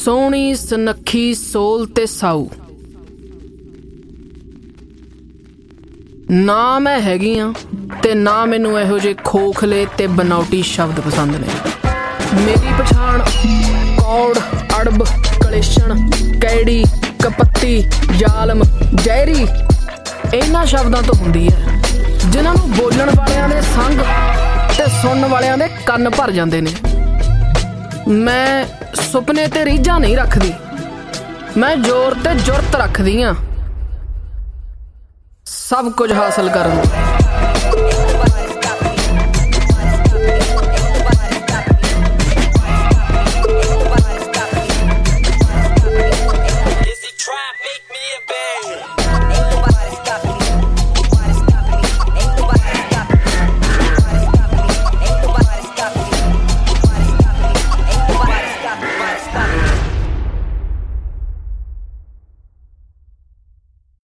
ਸੋਹਣੀ ਸੁਨੱਖੀ ਸੋਲ ਤੇ ਸਾਊ, ਨਾ ਮੈਂ ਹੈਗੀ ਹਾਂ ਤੇ ਨਾ ਮੈਨੂੰ ਇਹੋ ਜਿਹੇ ਖੋਖਲੇ ਤੇ ਬਨਾਵਟੀ ਸ਼ਬਦ ਪਸੰਦ ਨੇ। ਮੇਰੀ ਪਛਾਣ ਕੌੜ, ਅੜਬ, ਕਲੇਸ਼ਣ, ਕੈੜੀ, ਕਪੱਤੀ, ਜ਼ਾਲਮ, ਜ਼ਹਿਰੀ ਇਹਨਾਂ ਸ਼ਬਦਾਂ ਤੋਂ ਹੁੰਦੀ ਹੈ, ਜਿਨ੍ਹਾਂ ਨੂੰ ਬੋਲਣ ਵਾਲਿਆਂ ਦੇ ਸੰਗ ਤੇ ਸੁਣਨ ਵਾਲਿਆਂ ਦੇ ਕੰਨ ਭਰ ਜਾਂਦੇ ਨੇ। ਮੈਂ ਸੁਪਨੇ ਤੇ ਰੀਝਾਂ ਨਹੀਂ ਰੱਖਦੀ, ਮੈਂ ਜ਼ੋਰ ਤੇ ਜੁਰਤ ਰੱਖਦੀ ਹਾਂ ਸਭ ਕੁਝ ਹਾਸਲ ਕਰਨ ਦੀ।